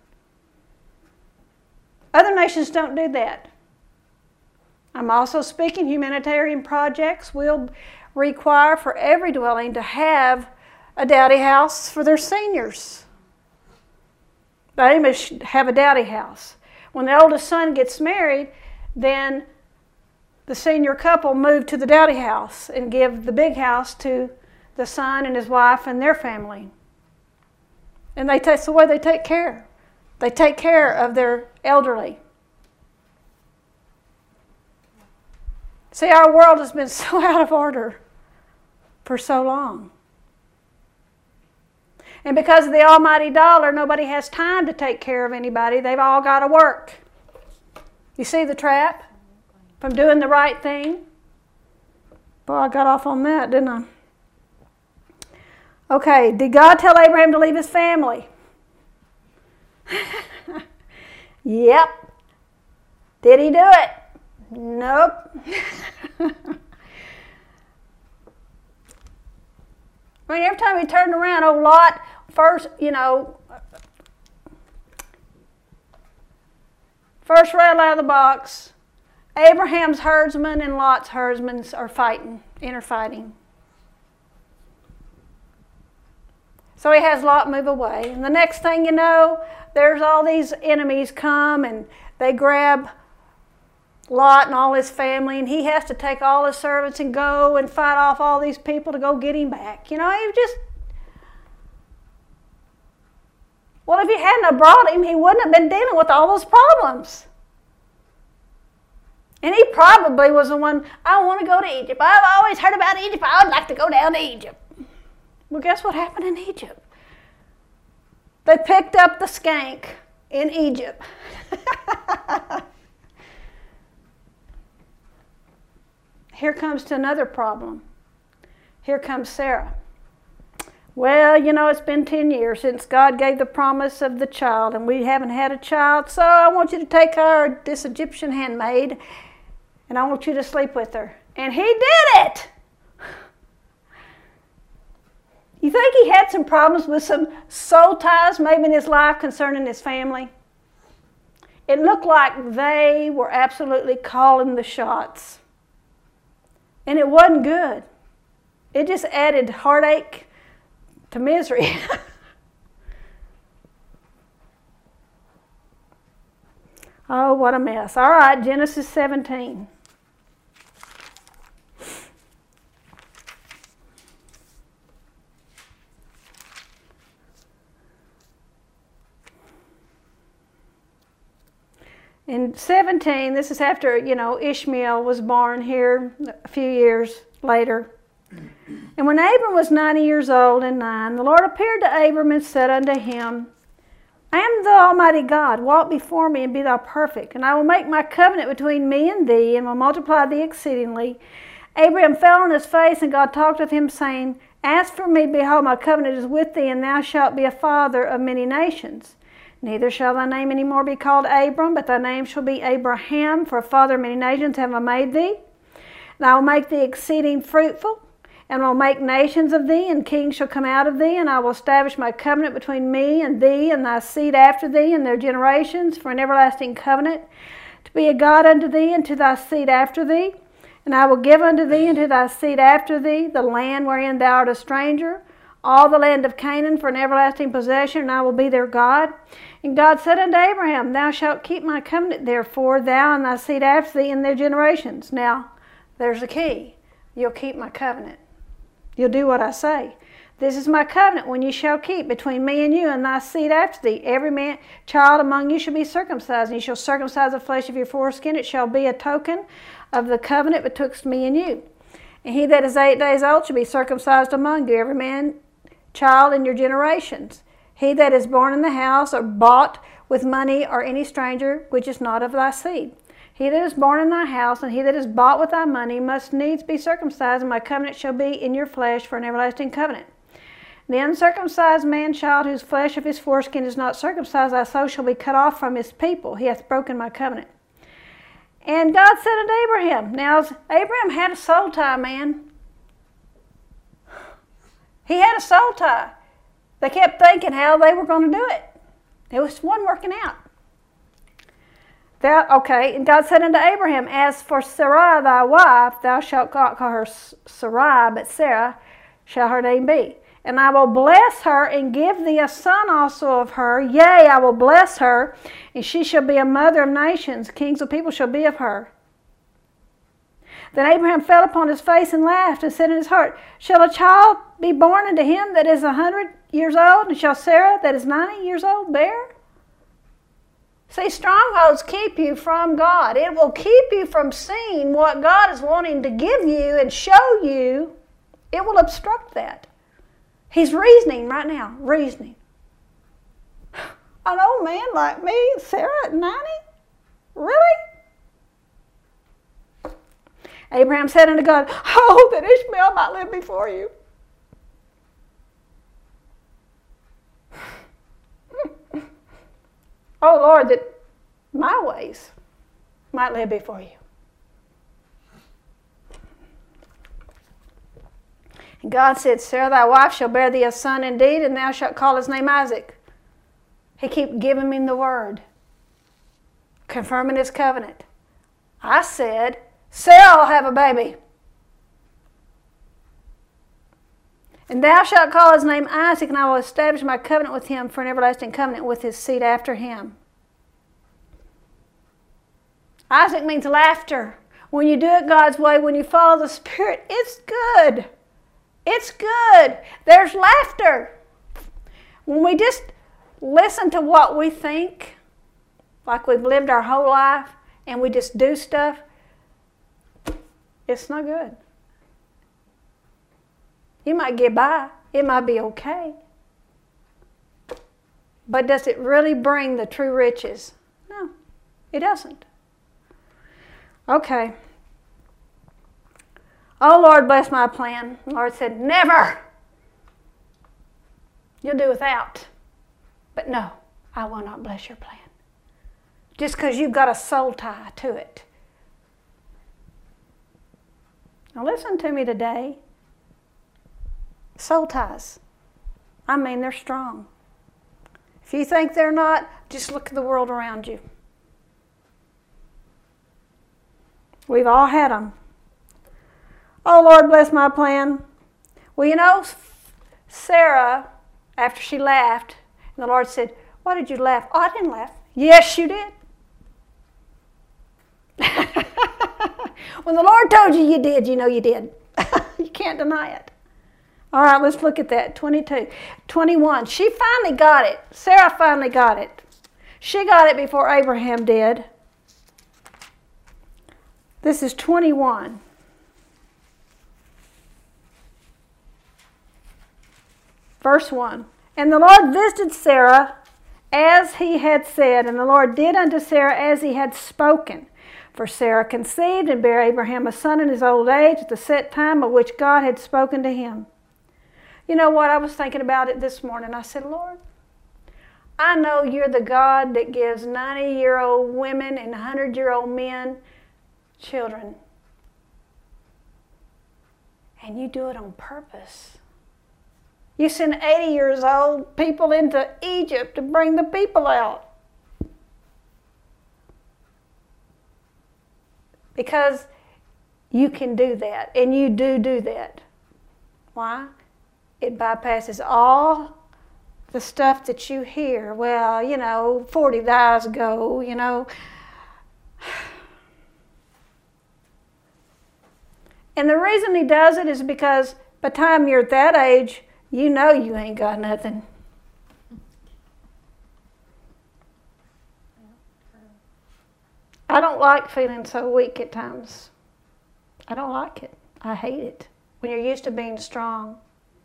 Other nations don't do that. I'm also speaking humanitarian projects will require for every dwelling to have a dowdy house for their seniors. They must have a dowdy house. When the oldest son gets married, then the senior couple move to the dowdy house and give the big house to the son and his wife and their family. And they that's the way they take care. They take care of their elderly. See, our world has been so out of order for so long. And because of the almighty dollar, nobody has time to take care of anybody. They've all got to work. You see the trap from doing the right thing? Boy, I got off on that, didn't I? Okay, did God tell Abraham to leave his family? Yep. Did he do it? Nope. I mean, every time he turned around, old Lot, first, you know, first rattle out of the box, Abraham's herdsmen and Lot's herdsmen are fighting, interfighting. So he has Lot move away. And the next thing you know, there's all these enemies come and they grab Lot and all his family, and he has to take all his servants and go and fight off all these people to go get him back. You know, he just... Well, if he hadn't have brought him, he wouldn't have been dealing with all those problems. And he probably was the one, I want to go to Egypt. I've always heard about Egypt. I would like to go down to Egypt. Well, guess what happened in Egypt? They picked up the skank in Egypt. Here comes to another problem. Here comes Sarah. Well, you know, it's been ten years since God gave the promise of the child, and we haven't had a child, so I want you to take her, this Egyptian handmaid, and I want you to sleep with her. And he did it! You think he had some problems with some soul ties maybe in his life concerning his family? It looked like they were absolutely calling the shots. And it wasn't good. It just added heartache to misery. Oh, what a mess. All right, Genesis seventeen. In seventeen, this is after, you know, Ishmael was born here a few years later. And when Abram was ninety years old and nine, the Lord appeared to Abram and said unto him, I am the Almighty God, walk before me and be thou perfect, and I will make my covenant between me and thee, and will multiply thee exceedingly. Abram fell on his face, and God talked with him, saying, As for me, behold, my covenant is with thee, and thou shalt be a father of many nations. Neither shall thy name any more be called Abram, but thy name shall be Abraham, for a father of many nations have I made thee. And I will make thee exceeding fruitful, and will make nations of thee, and kings shall come out of thee, and I will establish my covenant between me and thee and thy seed after thee and their generations for an everlasting covenant, to be a God unto thee and to thy seed after thee. And I will give unto thee and to thy seed after thee the land wherein thou art a stranger, all the land of Canaan for an everlasting possession, and I will be their God. And God said unto Abraham, Thou shalt keep my covenant, therefore, thou and thy seed after thee and their generations. Now, there's the key. You'll keep my covenant. You'll do what I say. This is my covenant when you shall keep between me and you and thy seed after thee. Every man, child among you shall be circumcised, and you shall circumcise the flesh of your foreskin. It shall be a token of the covenant betwixt me and you. And he that is eight days old shall be circumcised among you, every man, child in your generations. He that is born in the house or bought with money or any stranger which is not of thy seed. He that is born in thy house and he that is bought with thy money must needs be circumcised, and my covenant shall be in your flesh for an everlasting covenant. The uncircumcised man child whose flesh of his foreskin is not circumcised, thy soul shall be cut off from his people. He hath broken my covenant. And God said unto Abraham, now Abraham had a soul tie, man. He had a soul tie. They kept thinking how they were going to do it. It was one working out. Thou, okay, and God said unto Abraham, As for Sarai thy wife, thou shalt not call her Sarai, but Sarah shall her name be. And I will bless her and give thee a son also of her. Yea, I will bless her, and she shall be a mother of nations. Kings of people shall be of her. Then Abraham fell upon his face and laughed, and said in his heart, Shall a child be born unto him that is a hundred years old, and shall Sarah that is ninety years old bear? See, strongholds keep you from God. It will keep you from seeing what God is wanting to give you and show you. It will obstruct that. He's reasoning right now, reasoning. An old man like me, Sarah at ninety? Really? Abraham said unto God, Oh, that Ishmael might live before you. Oh, Lord, that my ways might lay before you. And God said, Sarah, thy wife shall bear thee a son indeed, and thou shalt call his name Isaac. He kept giving me the word, confirming his covenant. I said, Sarah will have a baby. And thou shalt call his name Isaac, and I will establish my covenant with him for an everlasting covenant with his seed after him. Isaac means laughter. When you do it God's way, when you follow the Spirit, it's good. It's good. There's laughter. When we just listen to what we think, like we've lived our whole life, and we just do stuff, it's not good. You might get by. It might be okay. But does it really bring the true riches? No, it doesn't. Okay. Oh, Lord, bless my plan. The Lord said, never. You'll do without. But no, I will not bless your plan. Just because you've got a soul tie to it. Now listen to me today. Soul ties. I mean, they're strong. If you think they're not, just look at the world around you. We've all had them. Oh, Lord, bless my plan. Well, you know, Sarah, after she laughed, and the Lord said, why did you laugh? Oh, I didn't laugh. Yes, you did. When the Lord told you you did, you know you did. You can't deny it. All right, let's look at that. twenty-two. twenty-one. She finally got it. Sarah finally got it. She got it before Abraham did. This is twenty-one. Verse one. And the Lord visited Sarah as he had said, and the Lord did unto Sarah as he had spoken. For Sarah conceived and bare Abraham a son in his old age at the set time of which God had spoken to him. You know what? I was thinking about it this morning. I said, Lord, I know you're the God that gives ninety-year-old women and one hundred-year-old men children. And you do it on purpose. You send eighty years old people into Egypt to bring the people out. Because you can do that, and you do do that. Why? It bypasses all the stuff that you hear. Well, you know, forty years ago, you know. And the reason he does it is because by the time you're at that age, you know you ain't got nothing. I don't like feeling so weak at times. I don't like it. I hate it. When you're used to being strong.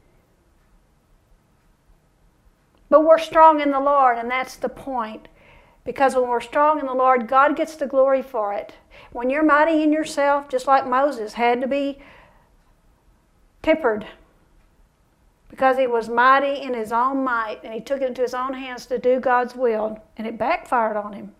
But we're strong in the Lord, and that's the point. Because when we're strong in the Lord, God gets the glory for it. When you're mighty in yourself, just like Moses had to be tempered. Because he was mighty in his own might, and he took it into his own hands to do God's will, and it backfired on him.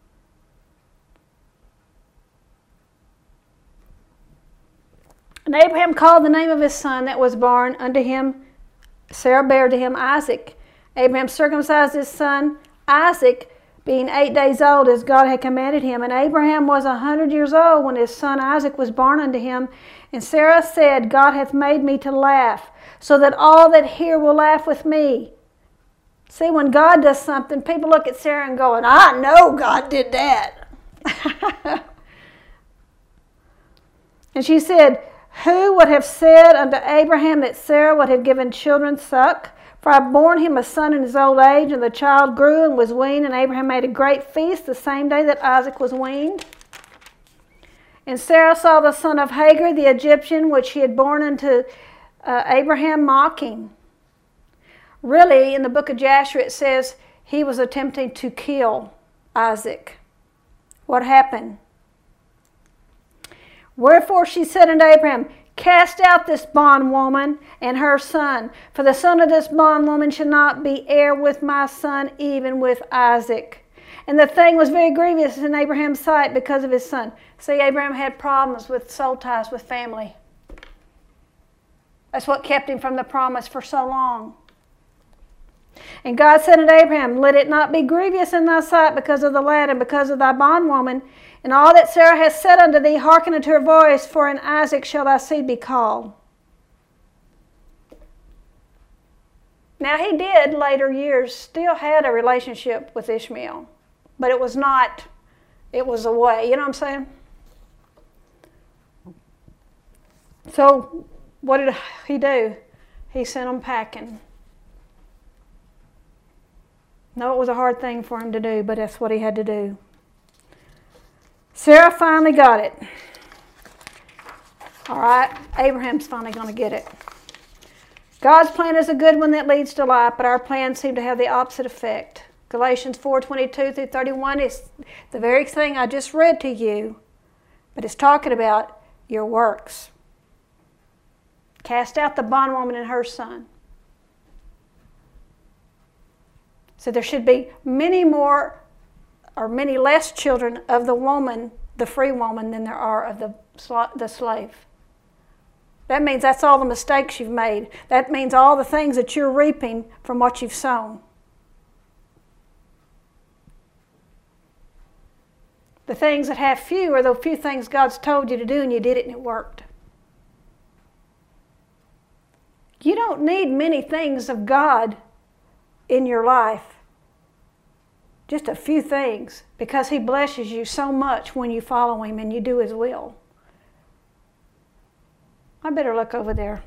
And Abraham called the name of his son that was born unto him, Sarah bare to him Isaac. Abraham circumcised his son Isaac, being eight days old, as God had commanded him. And Abraham was a hundred years old when his son Isaac was born unto him. And Sarah said, God hath made me to laugh, so that all that hear will laugh with me. See, when God does something, people look at Sarah and go, I know God did that. And she said, who would have said unto Abraham that Sarah would have given children suck? For I have borne him a son in his old age, and the child grew and was weaned, and Abraham made a great feast the same day that Isaac was weaned. And Sarah saw the son of Hagar, the Egyptian, which he had borne unto uh, Abraham, mocking. Really, in the book of Jasher, it says he was attempting to kill Isaac. What happened? Wherefore she said unto Abraham, cast out this bondwoman and her son, for the son of this bondwoman shall not be heir with my son, even with Isaac. And the thing was very grievous in Abraham's sight because of his son. See, Abraham had problems with soul ties with family. That's what kept him from the promise for so long. And God said unto Abraham, let it not be grievous in thy sight because of the lad and because of thy bondwoman, and all that Sarah has said unto thee, hearken unto her voice, for in Isaac shall thy seed be called. Now he did, later years, still had a relationship with Ishmael. But it was not, it was a way, you know what I'm saying? So what did he do? He sent them packing. No, it was a hard thing for him to do, but that's what he had to do. Sarah finally got it. All right, Abraham's finally going to get it. God's plan is a good one that leads to life, but our plans seem to have the opposite effect. Galatians four twenty-two through thirty-one is the very thing I just read to you, but it's talking about your works. Cast out the bondwoman and her son. So there should be many more or many less children of the woman, the free woman, than there are of the, the slave. That means that's all the mistakes you've made. That means all the things that you're reaping from what you've sown. The things that have few are the few things God's told you to do and you did it and it worked. You don't need many things of God in your life. Just a few things, because He blesses you so much when you follow Him and you do His will. I better look over there.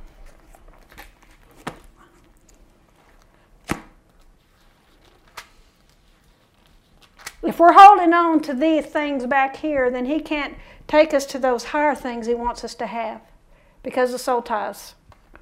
If we're holding on to these things back here, then He can't take us to those higher things He wants us to have because of soul ties.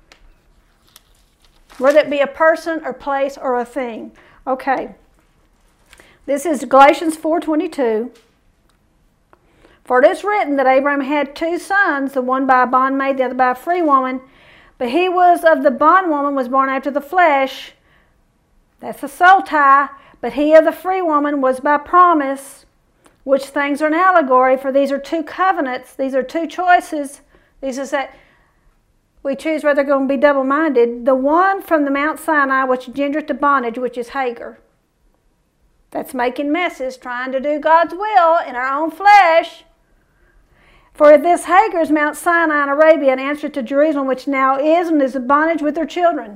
Whether it be a person or place or a thing. Okay. This is Galatians four twenty-two. For it is written that Abraham had two sons, the one by a bondmaid, the other by a free woman. But he was of the bondwoman, was born after the flesh. That's a soul tie. But he of the free woman was by promise, which things are an allegory, for these are two covenants. These are two choices. These is that we choose whether they're going to be double-minded. The one from the Mount Sinai, which engendereth to bondage, which is Hagar. That's making messes, trying to do God's will in our own flesh. For this Hagar is Mount Sinai in Arabia, and answer to Jerusalem, which now is and is in bondage with her children.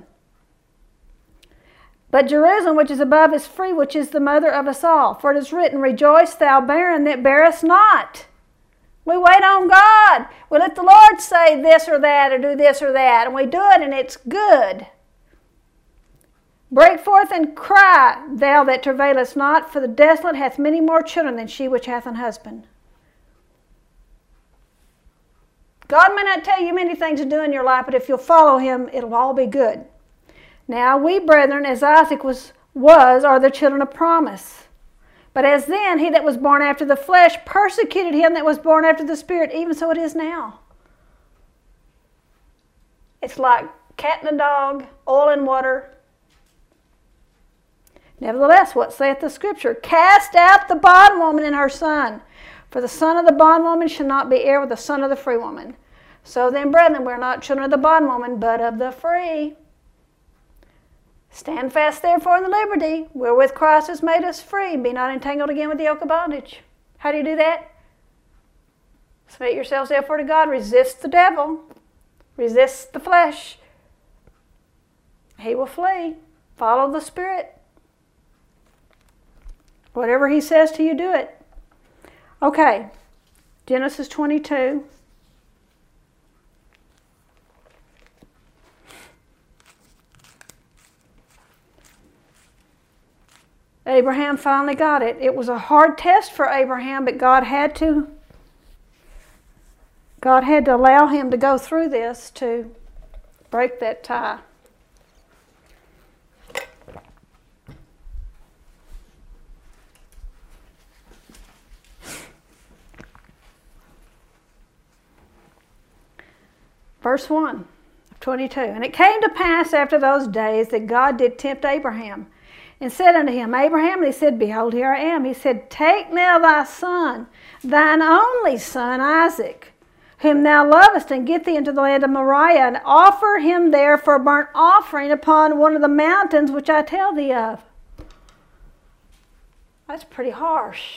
But Jerusalem, which is above, is free, which is the mother of us all. For it is written, rejoice thou barren that bearest not. We wait on God. We let the Lord say this or that or do this or that, and we do it, and it's good. Break forth and cry, thou that travailest not, for the desolate hath many more children than she which hath an husband. God may not tell you many things to do in your life, but if you'll follow Him, it'll all be good. Now we, brethren, as Isaac was, was are the children of promise. But as then he that was born after the flesh persecuted him that was born after the Spirit, even so it is now. It's like cat and a dog, oil and water. Nevertheless, what saith the Scripture? Cast out the bondwoman and her son, for the son of the bondwoman shall not be heir with the son of the free woman. So then, brethren, we are not children of the bondwoman, but of the free. Stand fast, therefore, in the liberty wherewith Christ has made us free. Be not entangled again with the yoke of bondage. How do you do that? Submit yourselves, therefore, to God. Resist the devil. Resist the flesh. He will flee. Follow the Spirit. Whatever He says to you, do it. Okay. Genesis twenty-two. Abraham finally got it. It was a hard test for Abraham, but God had to God had to allow him to go through this to break that tie. Verse one of twenty-two. And it came to pass after those days that God did tempt Abraham, and said unto him, Abraham, and he said, Behold, here I am. He said, Take now thy son, thine only son Isaac, whom thou lovest, and get thee into the land of Moriah, and offer him there for a burnt offering upon one of the mountains which I tell thee of. That's pretty harsh.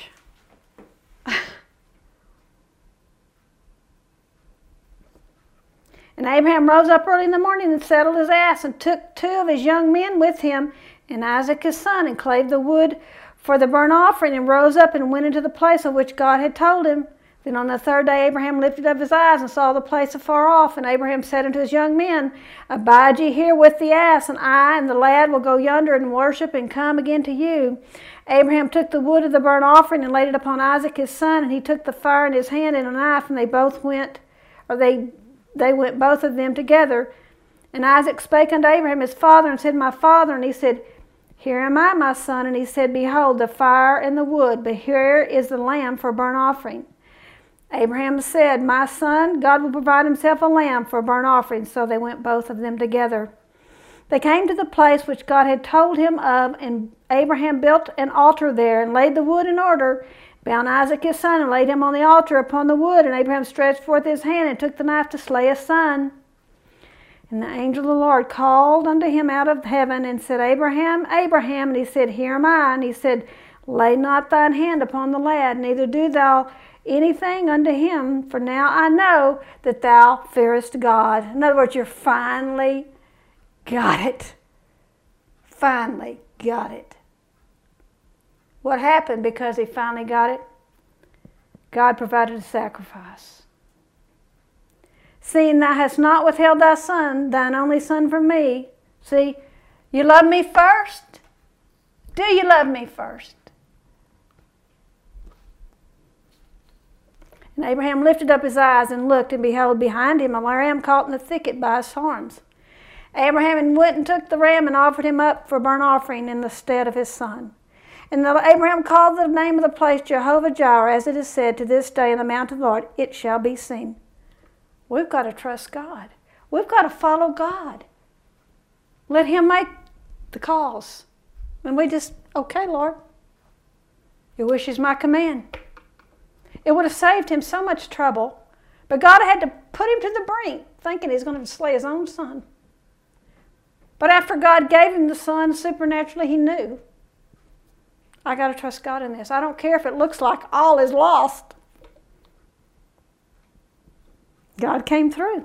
And Abraham rose up early in the morning and saddled his ass, and took two of his young men with him, and Isaac his son, and clave the wood for the burnt offering, and rose up and went into the place of which God had told him. Then on the third day Abraham lifted up his eyes and saw the place afar off. And Abraham said unto his young men, Abide ye here with the ass, and I and the lad will go yonder and worship, and come again to you. Abraham took the wood of the burnt offering and laid it upon Isaac his son, and he took the fire in his hand and a knife, and they both went, or they they went both of them together. And Isaac spake unto Abraham his father, and said, My father. And he said, Here am I, my son. And he said, Behold, the fire and the wood, but here is the lamb for a burnt offering. Abraham said, My son, God will provide himself a lamb for a burnt offering. So they went both of them together. They came to the place which God had told him of, and Abraham built an altar there, and laid the wood in order, bound Isaac his son, and laid him on the altar upon the wood. And Abraham stretched forth his hand, and took the knife to slay his son. And the angel of the Lord called unto him out of heaven, and said, Abraham, Abraham. And he said, Here am I. And he said, Lay not thine hand upon the lad, neither do thou anything unto him, for now I know that thou fearest God. In other words, you finally got it. Finally got it. What happened because he finally got it? God provided a sacrifice. Seeing thou hast not withheld thy son, thine only son, from me. See, you love me first? Do you love me first? And Abraham lifted up his eyes and looked, and behold, behind him a ram caught in the thicket by his horns. Abraham went and took the ram and offered him up for burnt offering in the stead of his son. And Abraham called the name of the place Jehovah-Jireh, as it is said, to this day in the mount of the Lord, it shall be seen. We've got to trust God. We've got to follow God. Let him make the calls. And we just, okay, Lord, your wish is my command. It would have saved him so much trouble, but God had to put him to the brink, thinking he's going to slay his own son. But after God gave him the son, supernaturally he knew, I got to trust God in this. I don't care if it looks like all is lost. God came through.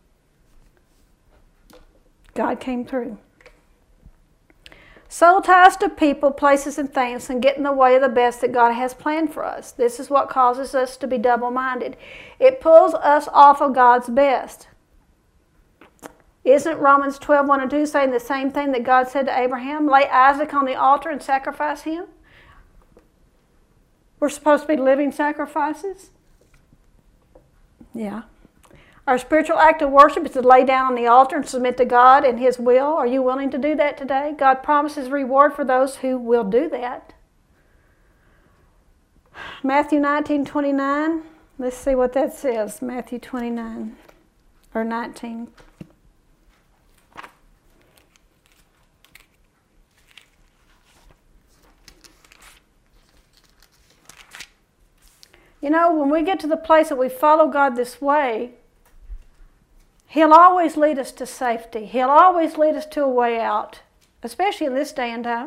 God came through. Soul ties to people, places, and things can get in the way of the best that God has planned for us. This is what causes us to be double-minded. It pulls us off of God's best. Isn't Romans twelve, one and two saying the same thing that God said to Abraham? Lay Isaac on the altar and sacrifice him? We're supposed to be living sacrifices? Yeah. Our spiritual act of worship is to lay down on the altar and submit to God and his will. Are you willing to do that today? God promises reward for those who will do that. Matthew nineteen, twenty-nine. Let's see what that says. Matthew twenty-nine, or nineteen. You know, when we get to the place that we follow God this way, he'll always lead us to safety. He'll always lead us to a way out, especially in this day and time.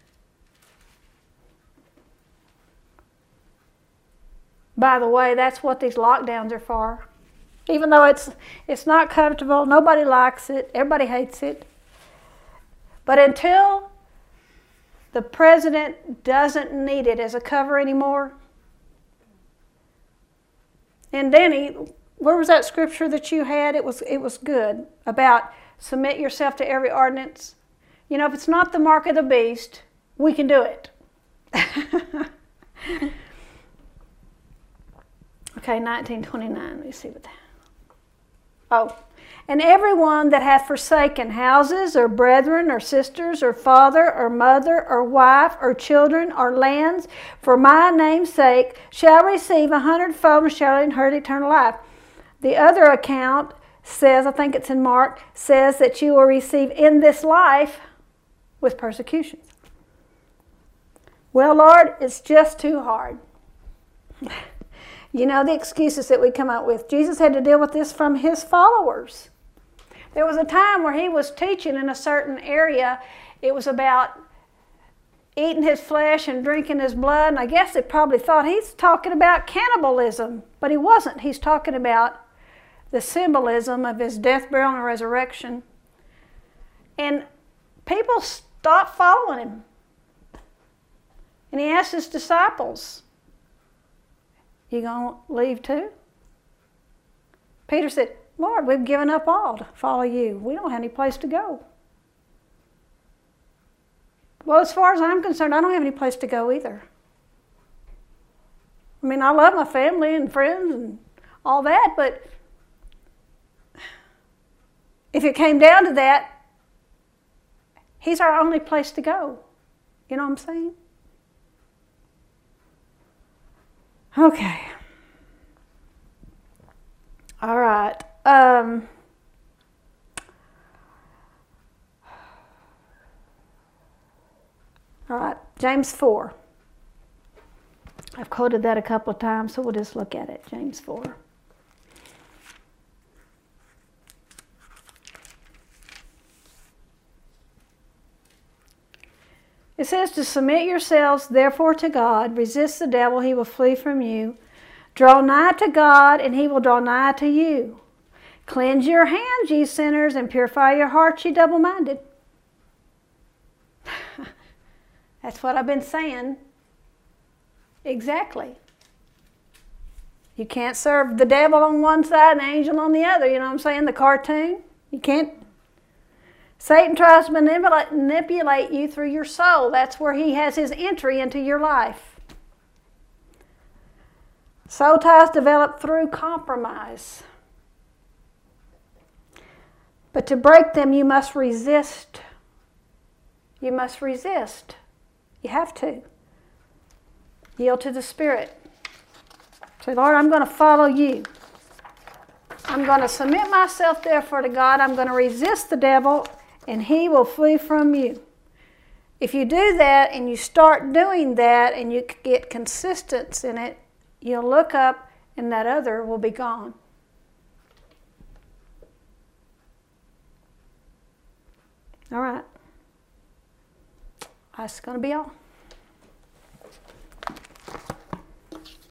By the way, that's what these lockdowns are for. Even though it's it's not comfortable, nobody likes it, everybody hates it. But until the president doesn't need it as a cover anymore. And Denny, where was that scripture that you had? It was it was good about submit yourself to every ordinance. You know, if it's not the mark of the beast, we can do it. Okay, nineteen twenty-nine. Let me see what that. Oh, and everyone that hath forsaken houses, or brethren, or sisters, or father, or mother, or wife, or children, or lands, for my name's sake, shall receive a hundredfold and shall inherit eternal life. The other account says, I think it's in Mark, says that you will receive in this life with persecutions. Well, Lord, it's just too hard. You know the excuses that we come up with. Jesus had to deal with this from his followers. There was a time where he was teaching in a certain area. It was about eating his flesh and drinking his blood. And I guess they probably thought he's talking about cannibalism. But he wasn't. He's talking about the symbolism of his death, burial, and resurrection. And people stopped following him. And he asked his disciples, you going to leave too? Peter said, Lord, we've given up all to follow you. We don't have any place to go. Well, as far as I'm concerned, I don't have any place to go either. I mean, I love my family and friends and all that, but if it came down to that, he's our only place to go. You know what I'm saying? Okay. All right. Um, all right. James four. I've quoted that a couple of times, so we'll just look at it. James four. It says to submit yourselves therefore to God, resist the devil, he will flee from you. Draw nigh to God, and he will draw nigh to you. Cleanse your hands, ye sinners, and purify your hearts, ye double-minded. That's what I've been saying. Exactly. You can't serve the devil on one side and the angel on the other, you know what I'm saying? The cartoon. You can't. Satan tries to manipulate, manipulate you through your soul. That's where he has his entry into your life. Soul ties develop through compromise. But to break them, you must resist. You must resist. You have to. Yield to the Spirit. Say, Lord, I'm going to follow you. I'm going to submit myself therefore to God. I'm going to resist the devil, and he will flee from you. If you do that and you start doing that and you get consistency in it, you'll look up and that other will be gone. All right. That's going to be all.